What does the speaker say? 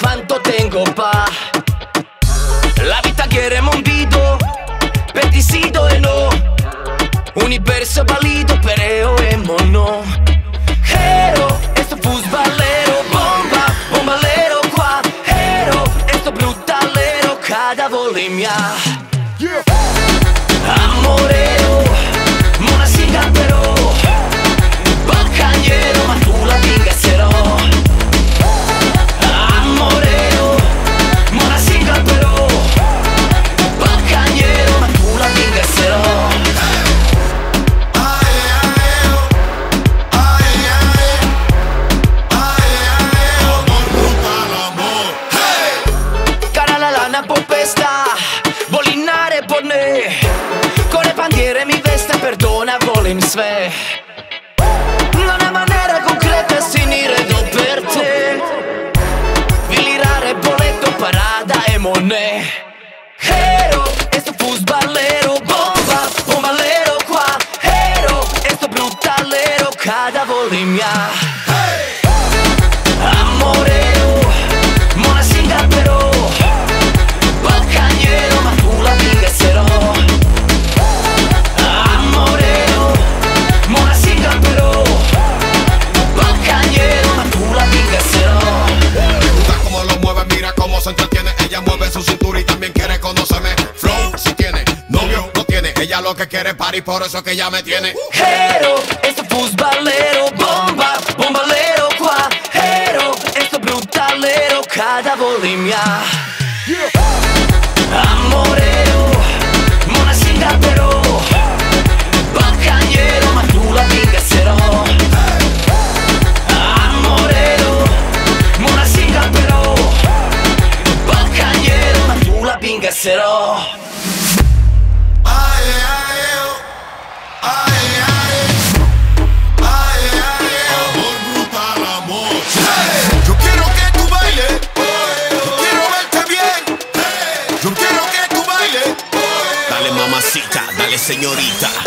cuánto tengo pa'. La vita queremos un video, peticido e no. Universo válido, pereo e mono. Hero, esto fusballero, bomba, bombalero qua. Hero, esto brutalero, cada volimia. Amoreo, mona siga però. Boccagnero, ma tu la pingasserò. Amoreo, mona siga però. Boccagnero, ma tu la pingasserò. Volinare porne, con le bandiere mi veste, perdona, volim sve. Non è maniera concreta finire do per te. Vilirare boleto, parada e monè. Hero, esto fusballero, bomba, bombalero qua. Hero, esto brutalero, cada volimia. Amoreo, mona singa però. Boccagnero, ma tu la pingasserò. Amoreo, mona singa però. Boccagnero, ma tu la pingasserò. Me gusta como lo mueve, mira cómo se entretiene. Ella mueve su cintura y también quiere conocerme. Flow, si tiene, novio, no tiene. Ella lo que quiere es party, por eso que ella me tiene. Hero, esto fusballero, bomba, bombalero qua. Hero, esto brutalero, cada volimia. Amoreo, mona singa però. Boccagnero, ma tu la pingasserò. Amoreo, mona singa però. Boccagnero, ma tu la pingasserò. Amor brutal, amor. Yo quiero que tú bailes. Yo quiero verte bien. Yo quiero que tú bailes. Dale mamacita, dale señorita.